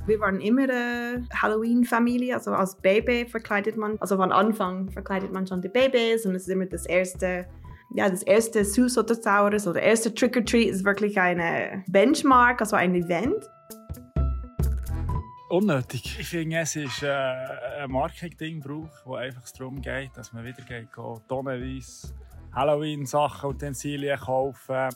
Wir waren immer eine Halloween-Familie, also als Baby verkleidet man, also von Anfang verkleidet man schon die Babys und es ist immer das erste Sus oder Saures oder erste Trick-or-Treat ist wirklich eine Benchmark, also ein Event. Unnötig. Ich finde, es ist ein Marketing-Brauch, wo einfach darum geht, dass man wieder tonnenweise Halloween-Sachen, Utensilien kaufen.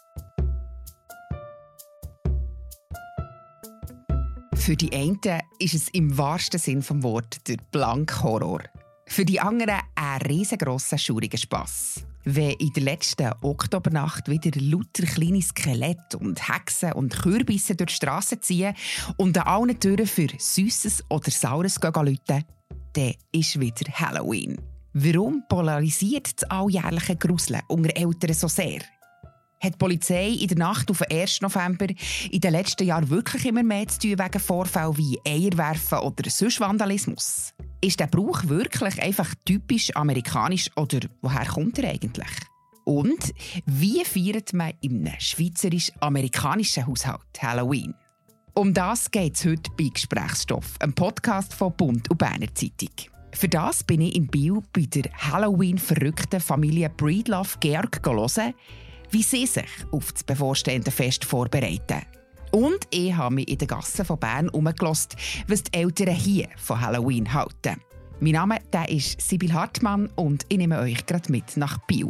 Für die einen ist es im wahrsten Sinn des Wortes der blanke Horror. Für die anderen ein riesengrosser, schauriger Spass. Wenn in der letzten Oktobernacht wieder lauter kleine Skelette und Hexen und Kürbisse durch die Strasse ziehen und an allen Türen für Süßes oder Saures läuten, dann ist wieder Halloween. Warum polarisiert das alljährliche Gruseln unter Eltern so sehr? Hat die Polizei in der Nacht auf den 1. November in den letzten Jahren wirklich immer mehr zu tun wegen Vorfällen wie Eierwerfen oder sonst Vandalismus? Ist der Brauch wirklich einfach typisch amerikanisch oder woher kommt er eigentlich? Und wie feiert man in einem schweizerisch-amerikanischen Haushalt Halloween? Um das geht es heute bei «Gesprächsstoff», einem Podcast von «Bund» und «Berner Zeitung». Für das bin ich in Biel bei der Halloween-verrückten Familie Breedlove-Georg hören, wie sie sich auf das bevorstehende Fest vorbereiten. Und ich habe mich in den Gassen von Bern herumgehört, was die Eltern hier von Halloween halten. Mein Name ist Sibyl Hartmann und ich nehme euch gerade mit nach Biel.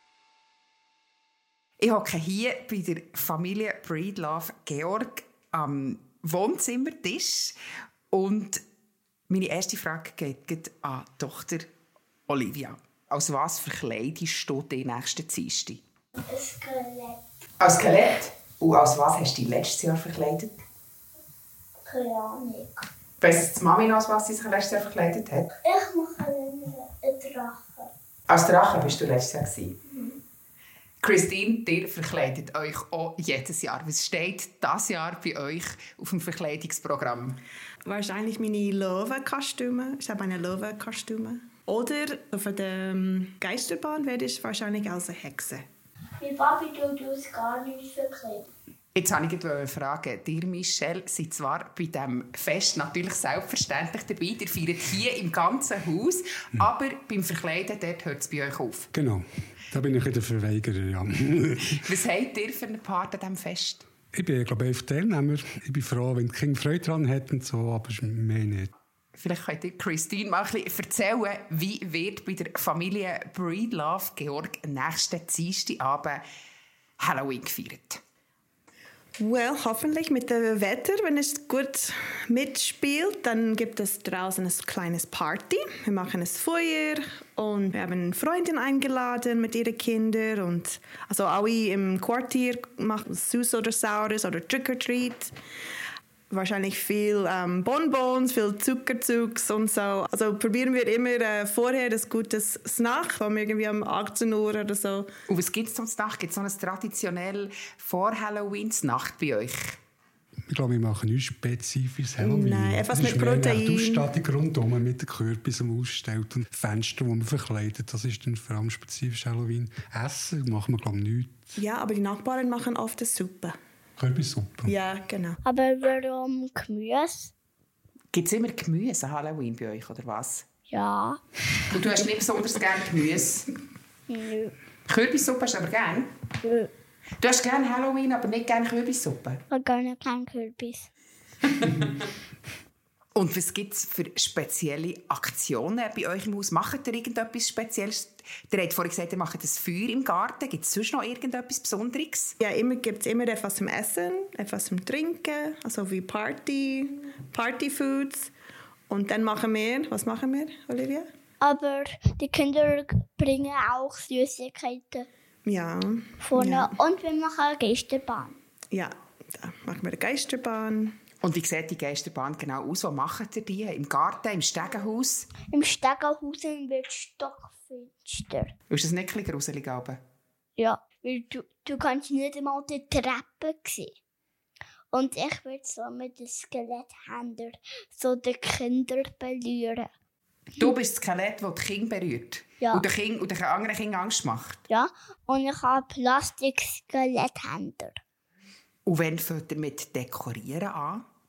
Ich hocke hier bei der Familie Breedlove-Georg am Wohnzimmertisch und meine erste Frage geht an die Tochter Olivia. Als was verkleidest du dich nächsten Dienstag? Ein Skelett. Als Skelett? Und als was hast du dich letztes Jahr verkleidet? Keine Ahnung. Weiss die Mami noch, als was sie sich letztes Jahr verkleidet hat? Ich mache einen Drachen. Als Drache bist du letztes Jahr gewesen. Christine, ihr verkleidet euch auch jedes Jahr. Was steht dieses Jahr bei euch auf dem Verkleidungsprogramm? Wahrscheinlich meine Löwenkostüme. Ich habe eine Löwenkostüme. Oder auf der Geisterbahn werde ich wahrscheinlich als eine Hexe. Mein Papi tut uns gar nicht verkleiden. Jetzt wollte ich dich fragen. Ihr, Michelle, seid zwar bei diesem Fest natürlich selbstverständlich dabei. Ihr feiert hier im ganzen Haus. Aber beim Verkleiden dort hört es bei euch auf. Genau. Da bin ich der Verweigerer, ja. Was habt ihr für einen Part an diesem Fest? Ich bin, glaube ich, Teilnehmer. Ich bin froh, wenn die Kinder Freude daran hätten, so, aber mehr nicht. Vielleicht könnt ihr Christine mal ein bisschen erzählen, wie wird bei der Familie Breedlove-Georg nächsten Dienstagabend Halloween gefeiert? Well, hoffentlich mit dem Wetter, wenn es gut mitspielt, dann gibt es draußen ein kleines Party. Wir machen ein Feuer und wir haben eine Freundin eingeladen mit ihren Kindern und also alle im Quartier machen Süß oder Saures oder Trick-or-Treat. Wahrscheinlich viel Bonbons, viel Zuckerzugs und so. Also probieren wir immer vorher das gutes Snack, irgendwie um 18 Uhr oder so. Und was gibt es zum Snack? Gibt es so ein traditionell Vor-Halloween-Snack bei euch? Ich glaube, wir machen nichts spezifisches Halloween. Nein, etwas mit Protein. Protein. Die Ausstattung rundherum mit den Kürbissen ausgestellt und Fenster, die man verkleidet. Das ist dann vor allem spezifisch Halloween. Essen machen wir, glaube ich, nichts. Ja, aber die Nachbarn machen oft eine Suppe. Kürbissuppe. Ja, genau. Aber warum Gemüse? Gibt es immer Gemüse an Halloween bei euch, oder was? Ja. Und du hast nicht besonders gerne Gemüse? Nö. Kürbissuppe hast du aber gerne? Nö. Du hast gerne Halloween, aber nicht gerne Kürbissuppe? Ich gar nicht kein Kürbis. Und was gibt es für spezielle Aktionen bei euch im Haus? Macht ihr irgendetwas Spezielles? Ihr habt vorhin gesagt, ihr macht ein Feuer im Garten. Gibt es sonst noch irgendetwas Besonderes? Ja, gibt es immer etwas zum Essen, etwas zum Trinken, also wie Partyfoods. Und dann was machen wir, Olivia? Aber die Kinder bringen auch Süßigkeiten Ja. vorne. Ja. Und wir machen eine Geisterbahn. Ja, da machen wir eine Geisterbahn. Und wie sieht die Geisterbahn genau aus? Wo macht ihr die? Im Garten, im Stegenhaus? Im Stegenhaus wird es stockfinster. Ist das nicht ein bisschen gruselig? Ja, weil du kannst nicht einmal die Treppe sehen. Und ich werde so mit den Skeletthändern so die Kinder berühren. Du bist das Skelett, das die Kinder berührt? Ja. Und den anderen Kindern Angst macht? Ja, und ich habe Plastik-Skeletthänder. Und wann fängt ihr mit Dekorieren an?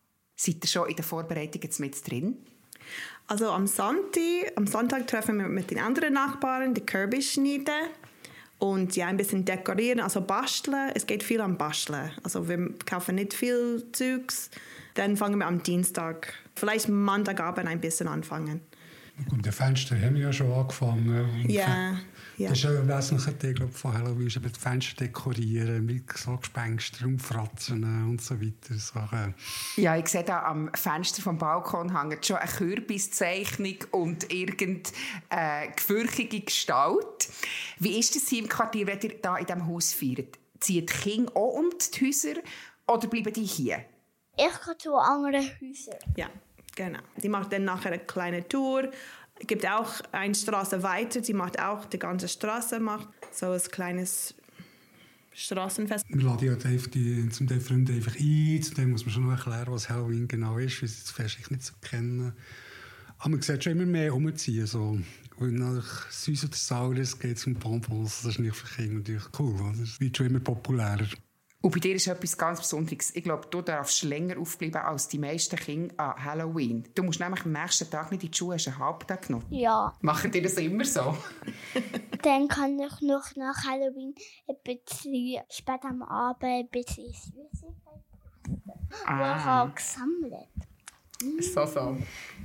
Seid ihr schon in den Vorbereitungen mit drin? Also am Sonntag treffen wir mit den anderen Nachbarn, die Kürbis schneiden und ja, ein bisschen dekorieren, also basteln. Es geht viel am Basteln. Also wir kaufen nicht viel Zeugs. Dann fangen wir am Dienstag, vielleicht Montagabend ein bisschen anfangen. Und die Fenster haben wir ja schon angefangen. Ja. Das ist ein wesentlicher Teil von Halloween, die Fenster dekorieren, mit so Gespenster und Fratzen und so weiter. Sachen. Ja, ich sehe da am Fenster vom Balkon hängt schon eine Kürbiszeichnung und irgendeine gefürchtige Gestalt. Wie ist es im Quartier, wenn ihr da in diesem Haus feiert? Ziehen die Kinder auch um die Häuser oder bleiben die hier? Ich gehe zu anderen Häusern. Ja, genau. Die macht dann nachher eine kleine Tour. Es gibt auch eine Straße weiter, die macht auch die ganze Straße, macht so ein kleines Straßenfest. Wir laden ja zum Teil Freunde einfach ein. Zudem muss man schon noch erklären, was Halloween genau ist, weil sie das Fest nicht so kennen. Aber man sieht schon immer mehr umziehen. So. Und nach Süß oder Saures geht es um Bonbons. Das ist nicht für Kinder natürlich cool. Das wird schon immer populärer. Und bei dir ist etwas ganz Besonderes. Ich glaube, du darfst länger aufbleiben als die meisten Kinder an Halloween. Du musst nämlich am nächsten Tag nicht in die Schule, hast einen Halbtag genommen. Ja. Machen die das immer so? Dann kann ich noch nach Halloween ein bisschen später am Abend ein bisschen Süßigkeiten essen. Ich habe gesammelt. So.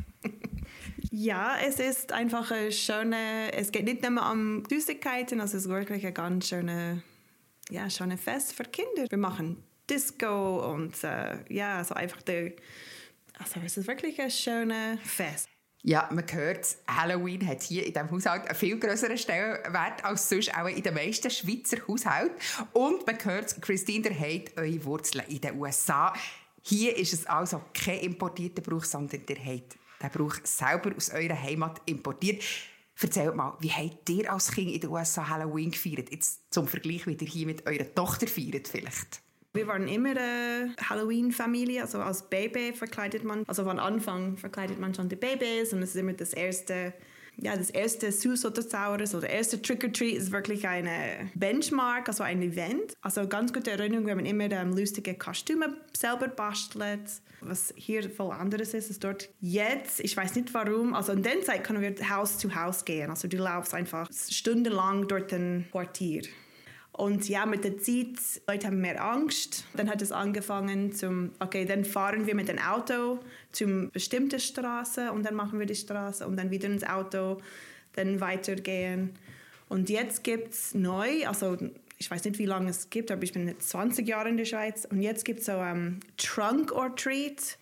Ja, es ist einfach eine schöne, es geht nicht nur um Süßigkeiten, also es ist wirklich ein ganz schönes Fest für Kinder. Wir machen Disco und so einfach also es ist wirklich ein schönes Fest. Ja, man hört, Halloween hat hier in diesem Haushalt einen viel grösseren Stellenwert als sonst auch in den meisten Schweizer Haushalten. Und man hört, Christine, ihr habt eure Wurzeln in den USA. Hier ist es also kein importierter Brauch, sondern ihr habt den Brauch selber aus eurer Heimat importiert. Erzählt mal, wie habt ihr als Kind in den USA Halloween gefeiert? Jetzt zum Vergleich, wie ihr hier mit eurer Tochter feiert vielleicht. Wir waren immer eine Halloween-Familie, also als Baby verkleidet man, also von Anfang verkleidet man schon die Babys und es ist immer das erste Süß oder Saures oder erste Trick-or-Treat ist wirklich eine Benchmark, also ein Event. Also ganz gute Erinnerung, wir haben immer lustige Kostüme selber bastelt. Was hier voll anderes ist dort jetzt, ich weiß nicht warum, also in der Zeit können wir Haus zu Haus gehen, also du laufst einfach stundenlang durch den Quartier. Und ja, mit der Zeit, Leute haben mehr Angst. Dann hat es angefangen dann fahren wir mit dem Auto zum bestimmten Straße und dann machen wir die Straße und dann wieder ins Auto, dann weitergehen. Und jetzt gibt es neu, also ich weiß nicht, wie lange es gibt, aber ich bin jetzt 20 Jahre in der Schweiz und jetzt gibt es so Trunk or Treat,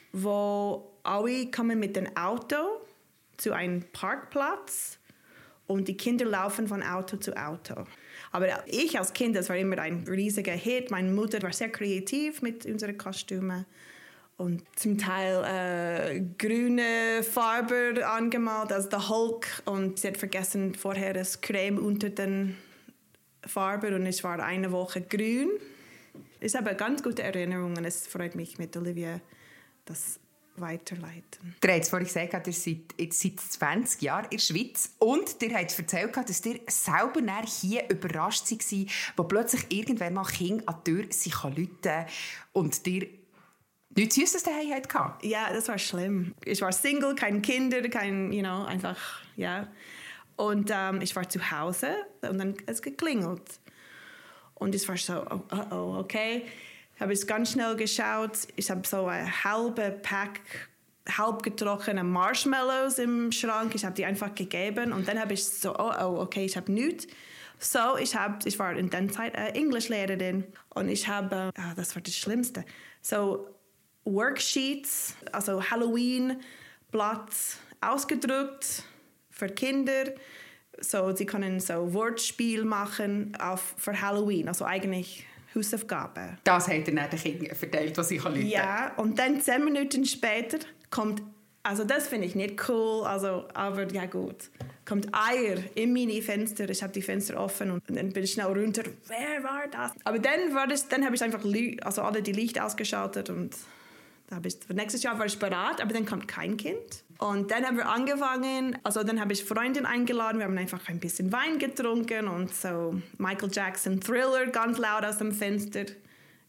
wo alle kommen mit dem Auto zu einem Parkplatz und die Kinder laufen von Auto zu Auto. Aber ich als Kind, das war immer ein riesiger Hit. Meine Mutter war sehr kreativ mit unseren Kostümen. Und zum Teil grüne Farbe angemalt, als der Hulk. Und sie hat vergessen vorher das Creme unter den Farben. Und es war eine Woche grün. Ich habe ganz gute Erinnerungen. Es freut mich mit Olivia, das weiterleiten. Ihr habt vorhin gesagt, ihr seid jetzt seit 20 Jahren in der Schweiz und ihr habt erzählt, dass ihr selber hier überrascht war, wo plötzlich irgendwann mal Kinder an die Tür rufen und ihr nichts Süßes daheim hattet. Ja, das war schlimm. Ich war Single, keine Kinder, einfach, ja. Und ich war zu Hause und dann hat es geklingelt. Und ich war so, okay. Habe ich ganz schnell geschaut. Ich habe so ein halbe Pack halb getrocknete Marshmallows im Schrank. Ich habe die einfach gegeben und dann habe ich so, okay, ich habe nichts. So, ich war in der Zeit Englischlehrerin und ich habe, das war das Schlimmste, so Worksheets, also Halloween-Blatt ausgedruckt für Kinder. So, sie können so Wortspiel machen für Halloween, also eigentlich Hausaufgaben. Das hat er nicht den Kindern verteilt, was ich rufen. Ja, und dann 10 Minuten später kommt, also das finde ich nicht cool, aber ja gut, kommt Eier in meine Fenster. Ich habe die Fenster offen und dann bin ich schnell runter. Wer war das? Aber dann habe ich einfach alle die Lichter ausgeschaltet und nächstes Jahr war ich bereit, aber dann kommt kein Kind. Und dann haben wir angefangen, dann habe ich Freundin eingeladen, wir haben einfach ein bisschen Wein getrunken und so Michael Jackson Thriller ganz laut aus dem Fenster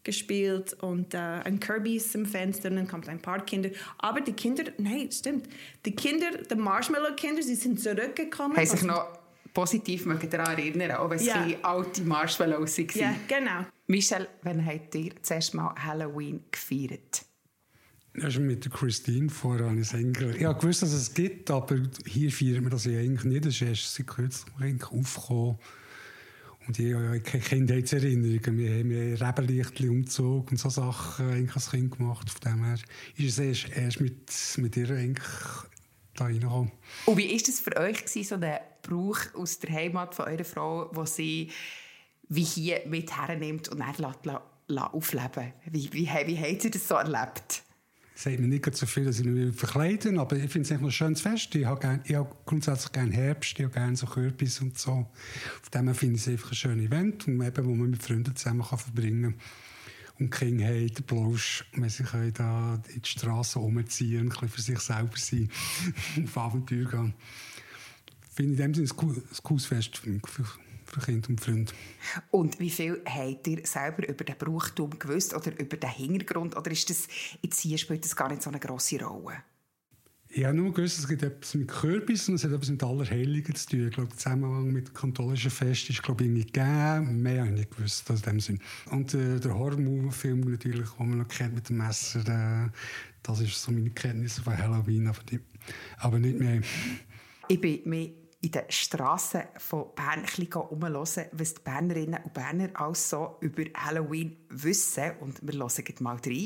gespielt und ein Kirby's im Fenster und dann kommt ein paar Kinder. Aber die Kinder, nein, stimmt, die Marshmallow-Kinder, sie sind zurückgekommen. Haben sich noch positiv daran erinnern, auch wenn es alte Marshmallows waren. Ja, genau. Michelle, wann habt ihr das erste Mal Halloween gefeiert? Das ist mit der Christine vorher. Ich habe gewusst, dass es gibt, aber hier feiern wir das ja eigentlich nicht. Das ist erst seit kürzlich aufgekommen. Und ich habe keine Kindheitserinnerungen. Wir haben Rebenlichtchen umgezogen und so Sachen eigentlich als Kind gemacht. Von dem her ist es erst mit ihr eigentlich da reingekommen. Und wie war das für euch, so ein Brauch aus der Heimat von eurer Frau, den sie wie hier mit hernimmt und dann aufleben? Wie habt ihr das so erlebt? Es sagt mir nicht so viel, dass ich mich verkleiden, aber ich finde es ein schönes Fest. Ich habe grundsätzlich gerne Herbst, ich habe gerne so Kürbis und so. Von dem her finde ich es einfach ein schönes Event, wo man mit Freunden zusammen verbringen kann. Und die Kinder haben den Plausch, wenn sie da in die Straße rumziehen und ein bisschen für sich selber sein, auf Abenteuer gehen. Finde ich in dem Sinne ein cooles Fest für Kinder und Freunde. Und wie viel habt ihr selber über den Brauchtum gewusst oder über den Hintergrund? Oder ist das jetzt hier spielt das gar nicht so eine grosse Rolle? Ich habe nur gewusst, es gibt etwas mit Kürbis und es hat etwas mit Allerheiligen zu tun. Ich glaube, der Zusammenhang mit dem katholischen Fest ist, glaube ich, nicht gegeben. Mehr habe ich nicht gewusst in dem Sinn. Und der Horror-Film natürlich, den man noch kennt mit dem Messer, das ist so meine Kenntnis von Halloween, aber nicht mehr. Ich bin mir in den Strassen von Bern ein bisschen umhören, was die Bernerinnen und Berner alles so über Halloween wissen. Und wir hören mal rein.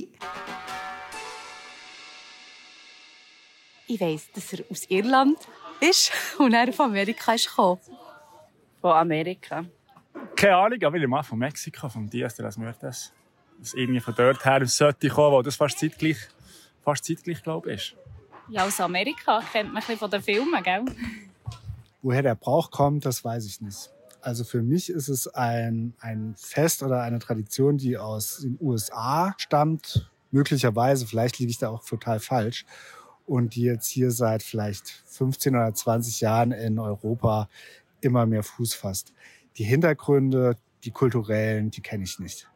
Ich weiss, dass er aus Irland ist und er von Amerika ist gekommen. Von Amerika. Keine Ahnung, aber ich mal von Mexiko, von Dias de las Muertes. Dass irgendwie von dort her sollte kommen, wo das fast zeitgleich, glaube ich, ist. Ja, aus Amerika kennt man ein bisschen von den Filmen, gell? Woher der Brauch kommt, das weiß ich nicht. Also für mich ist es ein Fest oder eine Tradition, die aus den USA stammt. Möglicherweise, vielleicht liege ich da auch total falsch. Und die jetzt hier seit vielleicht 15 oder 20 Jahren in Europa immer mehr Fuß fasst. Die Hintergründe, die kulturellen, die kenne ich nicht.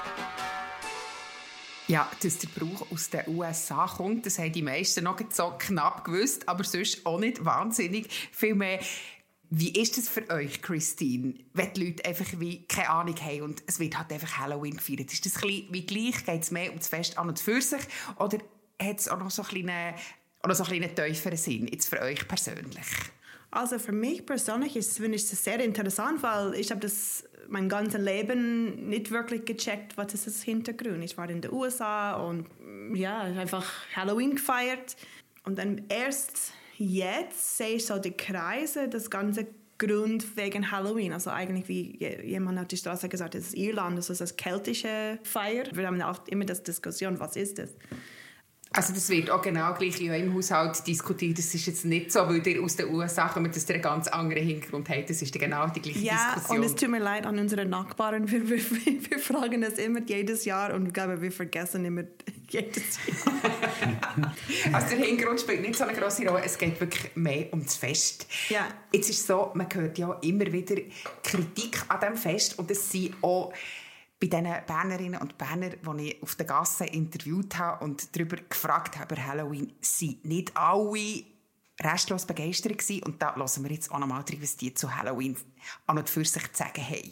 Ja, dass der Brauch aus den USA kommt, das haben die meisten noch so knapp gewusst, aber sonst auch nicht wahnsinnig viel mehr. Wie ist das für euch, Christine, wenn die Leute einfach wie keine Ahnung haben und es wird halt einfach Halloween gefeiert? Ist das ein bisschen wie gleich? Geht es mehr um das Fest an und für sich? Oder hat es auch noch so ein kleinen tieferen Sinn, jetzt für euch persönlich? Also für mich persönlich finde ich das sehr interessant, weil ich habe das mein ganzes Leben nicht wirklich gecheckt, was ist das Hintergrund. Ich war in den USA und ja, einfach Halloween gefeiert. Und dann erst jetzt sehe ich so die Kreise, das ganze Grund wegen Halloween. Also eigentlich, wie jemand auf die Straße gesagt hat, das ist Irland, das ist das keltische Feier. Wir haben auch immer das Diskussion, was ist das? Also das wird auch genau gleich in eurem Haushalt diskutiert. Das ist jetzt nicht so, weil ihr aus den USA kommt, dass ihr einen ganz anderen Hintergrund habt. Das ist genau die gleiche Diskussion. Ja, und es tut mir leid an unsere Nachbarn. Wir fragen das immer jedes Jahr und ich glaube, wir vergessen immer jedes Jahr. Also der Hintergrund spielt nicht so eine grosse Rolle. Es geht wirklich mehr um das Fest. Ja. Jetzt ist es so, man hört ja immer wieder Kritik an diesem Fest und es sind auch bei den Bernerinnen und Bernern, die ich auf der Gasse interviewt habe und darüber gefragt habe über Halloween, sind nicht alle restlos begeistert gewesen. Und da hören wir jetzt auch noch mal rein, was die zu Halloween an und für sich zu sagen haben.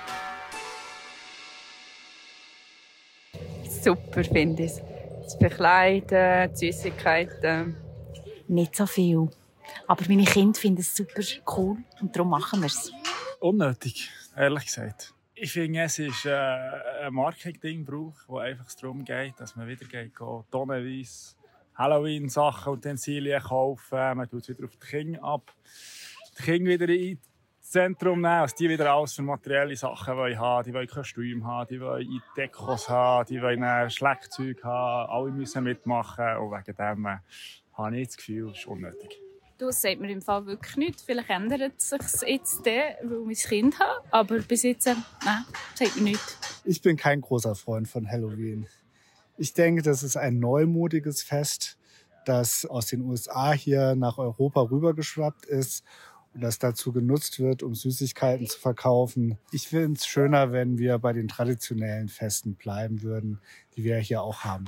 Super finde ich es. Das Bekleiden, die Süßigkeiten. Nicht so viel. Aber meine Kinder finden es super cool und darum machen wir es. Unnötig, ehrlich gesagt. Ich finde, es ist ein Marketingbrauch, wo einfach darum geht, dass man wieder tonnenweise Halloween-Sachen, Utensilien kaufen. Man tut es wieder auf die Kinder ab. Die Kinder wieder ins Zentrum nehmen, also die wieder alles für materielle Sachen haben. Die wollen Kostüme haben, die wollen Dekos haben, die wollen Schlagzeug haben. Alle müssen mitmachen. Und wegen dem habe ich das Gefühl, es ist unnötig. Das sagt mir im Fall wirklich nichts. Vielleicht ändert es sich jetzt, weil ich ein Kind habe. Aber bis jetzt, nein, sagt mir nichts. Ich bin kein großer Freund von Halloween. Ich denke, das ist ein neumodiges Fest, das aus den USA hier nach Europa rübergeschwappt ist das dazu genutzt wird, um Süßigkeiten zu verkaufen. Ich finde es schöner, wenn wir bei den traditionellen Festen bleiben würden, die wir hier auch haben.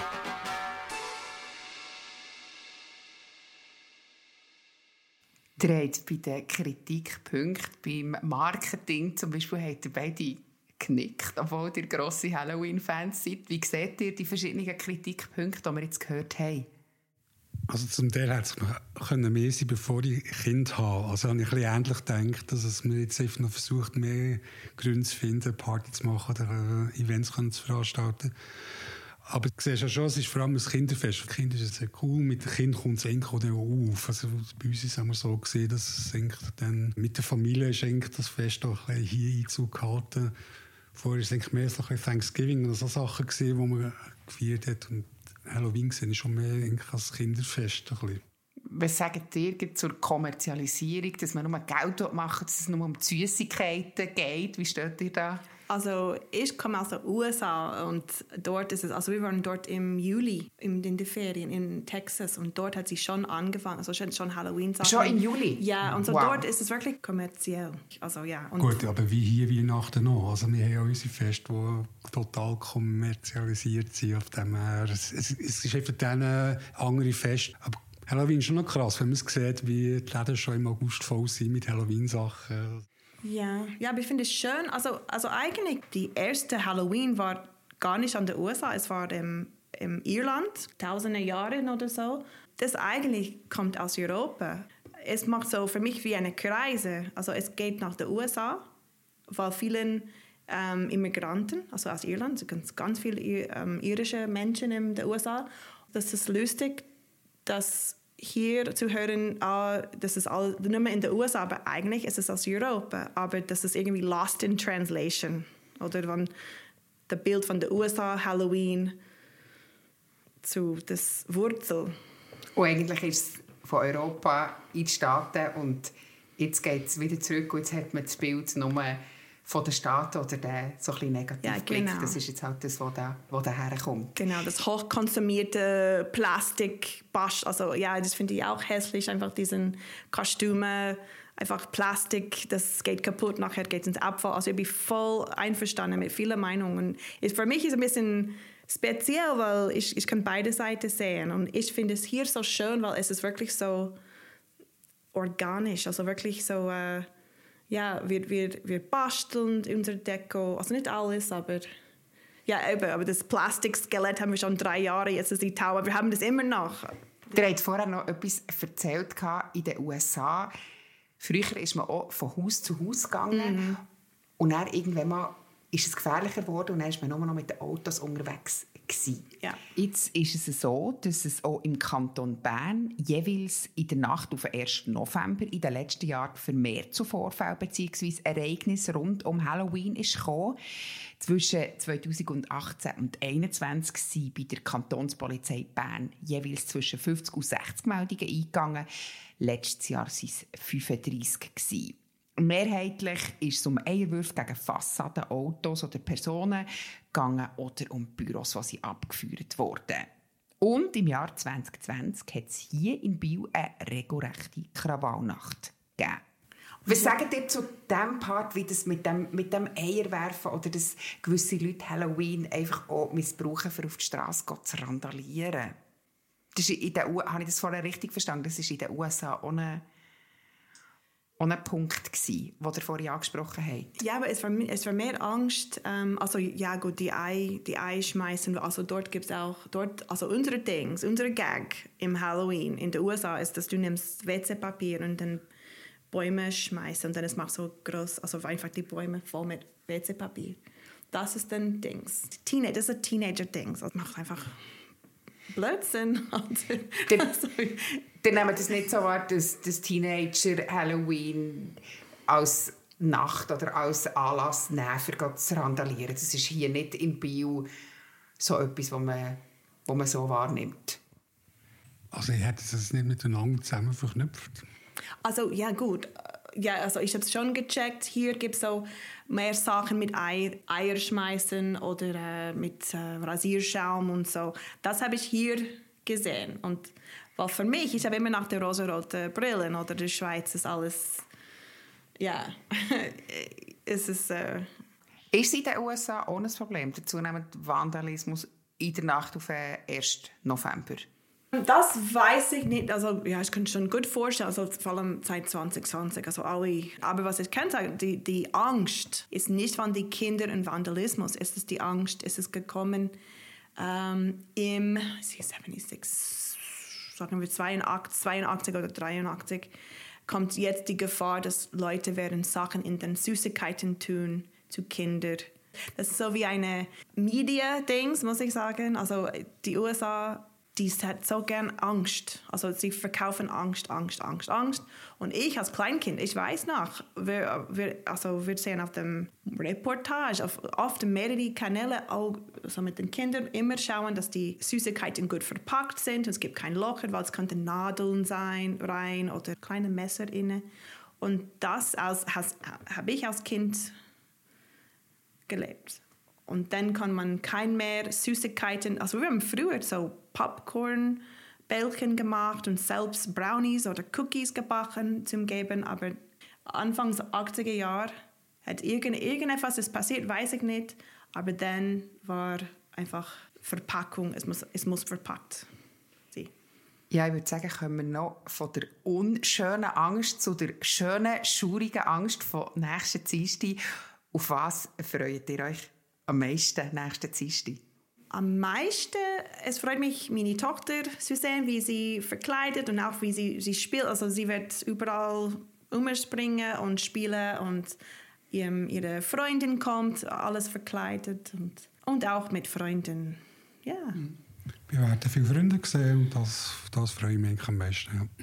Ihr habt bei den Kritikpunkten beim Marketing zum Beispiel habt ihr beide genickt, obwohl ihr grosse Halloween-Fans seid. Wie seht ihr die verschiedenen Kritikpunkte, die wir jetzt gehört haben? Also zum Teil hätte es mehr sein, bevor ich Kind habe. Also habe ich ein bisschen ähnlich gedacht, dass es mir jetzt einfach noch versucht, mehr Gründe zu finden, Party zu machen oder Events zu veranstalten. Aber du siehst ja schon, es ist vor allem ein Kinderfest. Für die Kinder ist es sehr cool. Mit den Kindern kommt es eigentlich auch auf. Also bei uns haben wir so gesehen, dass es dann mit der Familie ist eigentlich das Fest auch ein bisschen hier Einzug gehalten. Vorher war es mehr so ein Thanksgiving und so Sachen gesehen, die man gefeiert hat. Und Halloween sehe ich schon mehr eigentlich als Kinderfest. Ein bisschen. Was sagt ihr zur Kommerzialisierung, dass man nur Geld machen will, dass es nur um die Süßigkeiten geht? Wie steht ihr da? Also ich komme aus den USA und dort ist es, also wir waren dort im Juli in den Ferien in Texas und dort hat sie schon angefangen, also schon Halloween-Sachen. Schon im Juli? Ja, und so wow. Dort ist es wirklich kommerziell. Also ja. Und gut, aber wie hier Weihnachten noch. Also wir haben ja unsere Feste, die total kommerzialisiert sind. Auf dem her. Es ist einfach dann andere Feste. Aber Halloween ist schon noch krass, wenn man es sieht, wie die Läden schon im August voll sind mit Halloween-Sachen. Ja, aber ich finde es schön. Also eigentlich, die erste Halloween war gar nicht an der USA, es war im Irland, tausende Jahre oder so. Das eigentlich kommt aus Europa. Es macht so für mich wie eine Kreise. Also es geht nach den USA, weil vielen Immigranten, also aus Irland, ganz viele irische Menschen in den USA, das ist lustig, dass hier zu hören, das ist nicht mehr in den USA, aber eigentlich ist es aus Europa. Aber das ist irgendwie lost in translation. Oder wenn das Bild von den USA, Halloween, zu das Wurzel. Und eigentlich ist es von Europa in die Staaten und jetzt geht es wieder zurück und jetzt hat man das Bild nur von den Staaten oder der so ein bisschen Negativblick. Ja, genau. Das ist jetzt halt das, was da herkommt. Genau, das hochkonsumierte Plastik, also ja, das finde ich auch hässlich, einfach diesen Kostüme, einfach Plastik, das geht kaputt, nachher geht es ins Abfall. Also ich bin voll einverstanden mit vielen Meinungen. Für mich ist es ein bisschen speziell, weil ich kann beide Seiten sehen und ich finde es hier so schön, weil es ist wirklich so organisch, also wirklich so ja, wir basteln unsere Deko, also nicht alles, aber ja, aber das Plastikskelett haben wir schon 3 Jahre, jetzt ist die Taube, aber wir haben das immer noch. Ihr habt vorher noch etwas erzählt in den USA. Früher ist man auch von Haus zu Haus gegangen und dann irgendwann mal ist es gefährlicher geworden und dann ist man nur noch mit den Autos unterwegs gewesen. Ja. Jetzt ist es so, dass es auch im Kanton Bern jeweils in der Nacht auf den 1. November in den letzten Jahren vermehrt zu Vorfällen bzw. Ereignissen rund um Halloween ist gekommen. Zwischen 2018 und 2021 sind bei der Kantonspolizei Bern jeweils zwischen 50 und 60 Meldungen eingegangen. Letztes Jahr waren es 35 gewesen. Mehrheitlich ist es um Eierwürfe gegen Fassaden, Autos oder Personen gegangen oder um Büros, die sie abgeführt wurden. Und im Jahr 2020 hat es hier in Biel eine regelrechte Krawallnacht gegeben. Was sagt ihr zu dem Part, wie das mit dem Eierwerfen oder dass gewisse Leute Halloween einfach auch missbrauchen, um auf die Straße zu randalieren? Das ist habe ich das vorher richtig verstanden? Das ist in den USA auch ein Punkt gsi, den ihr vorhin angesprochen habt. Ja, aber es war mehr Angst. Also ja gut, die Ei schmeißen. Also dort gibt es auch also unsere Gag im Halloween in den USA ist, dass du nimmst WC-Papier und dann Bäume schmeißt und dann ist es so groß, also einfach die Bäume voll mit WC-Papier. Das ist dann Dings. Das ist ein Teenager-Ding. Das macht einfach Blödsinn. Dann nehmen wir das nicht so wahr, dass das Teenager-Halloween als Nacht oder als Anlass nehmen, für zu randalieren. Das ist hier nicht in Biel so etwas, wo man so wahrnimmt. Also ich hätte das nicht miteinander zusammen verknüpft. Also ja gut, ja, also ich habe es schon gecheckt. Hier gibt es so mehr Sachen mit Eier schmeißen oder mit Rasierschaum und so. Das habe ich hier gesehen. Und weil für mich, ich habe immer nach der rosaroten Brillen oder der Schweiz ist alles ja, es ist... Ist in den USA ohne ein Problem, der zunehmende Vandalismus in der Nacht auf den 1. November? Das weiß ich nicht. Also, ja, ich kann schon gut vorstellen, also vor allem seit 2020. Also aber was ich kann sagen, die Angst ist nicht von den Kindern und Vandalismus. Es ist die Angst, es ist gekommen im 76, sagen wir 82 oder 83, kommt jetzt die Gefahr, dass Leute werden Sachen in den Süßigkeiten tun zu Kindern. Das ist so wie eine Media-Dings, muss ich sagen. Also die USA, die hat so gern Angst. Also sie verkaufen Angst. Und ich als Kleinkind, ich weiß noch, wir sehen auf dem Reportage, auf mehrere Kanäle, auch so mit den Kindern, immer schauen, dass die Süßigkeiten gut verpackt sind. Es gibt kein Loch, weil es könnten Nadeln sein rein oder kleine Messer inne. Und das habe ich als Kind gelebt. Und dann kann man kein mehr Süßigkeiten, also wir haben früher so Popcorn-Bällchen gemacht und selbst Brownies oder Cookies gebacken zum Geben, aber Anfang der 80er Jahre hat irgendetwas ist passiert, weiß ich nicht, aber dann war einfach Verpackung, es muss verpackt sein. Ja, ich würde sagen, kommen wir noch von der unschönen Angst zu der schönen, schaurigen Angst von nächsten Dienstag. Auf was freut ihr euch am meisten nächsten Dienstag? Am meisten, es freut mich, meine Tochter zu sehen, wie sie verkleidet und auch wie sie spielt. Also sie wird überall umspringen und spielen und ihre Freundin kommt, alles verkleidet und auch mit Freunden. Ja. Wir werden viele Freunde sehen und das freue ich mich am meisten. Ja.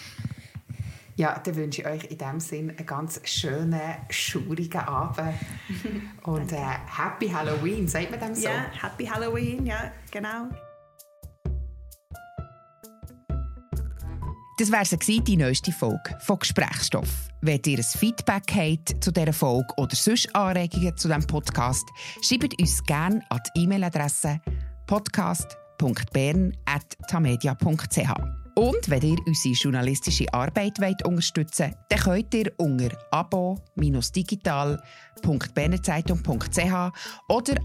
Ja, dann wünsche ich euch in diesem Sinn einen ganz schönen, schaurigen Abend. Und Happy Halloween, sagt man dem so? Ja, Happy Halloween, ja, genau. Das war die neueste Folge von «Gesprächsstoff». Wenn ihr ein Feedback habt zu dieser Folge oder sonst Anregungen zu diesem Podcast, schreibt uns gerne an die E-Mail-Adresse podcast.bern@tamedia.ch. Und wenn ihr unsere journalistische Arbeit unterstützen wollt, dann könnt ihr unter abo-digital.bernerzeitung.ch oder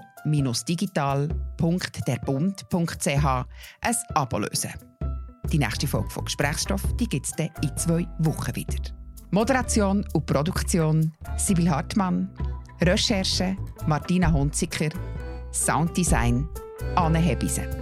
abo-digital.derbund.ch ein Abo lösen. Die nächste Folge von «Gesprächsstoff» gibt es dann in 2 Wochen wieder. Moderation und Produktion Sibyl Hartmann, Recherche Martina Hunziker, Sounddesign Anne Hebise.